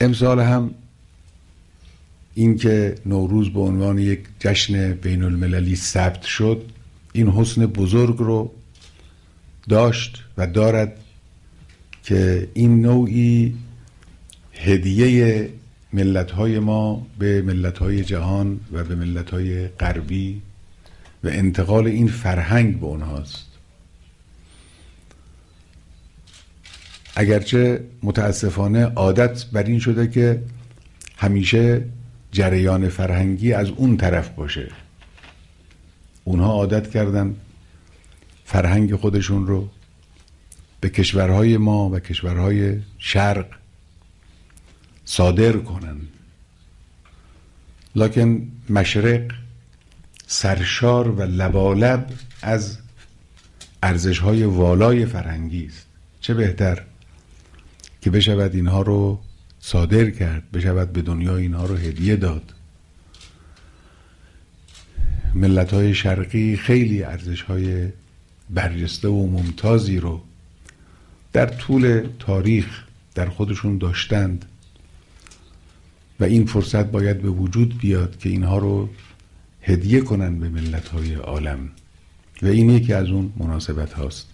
امسال هم این که نوروز به عنوان یک جشن بین المللی ثبت شد، این حسن بزرگ رو داشت و دارد که این نوعی هدیه ملت‌های ما به ملت‌های جهان و به ملت‌های غربی و انتقال این فرهنگ به اونهاست. اگرچه متاسفانه عادت بر این شده که همیشه جریان فرهنگی از اون طرف باشه. اونها عادت کردن فرهنگ خودشون رو به کشورهای ما و کشورهای شرق صادر کنن، لکن مشرق سرشار و لبالب از ارزش‌های والای فرهنگی است. چه بهتر که بشود اینها رو صادر کرد، بشود به دنیا اینها رو هدیه داد. ملت‌های شرقی خیلی ارزش‌های برجسته و ممتازی رو در طول تاریخ در خودشون داشتند و این فرصت باید به وجود بیاد که اینها رو هدیه کنن به ملت‌های عالم و این یکی از اون مناسبت هاست.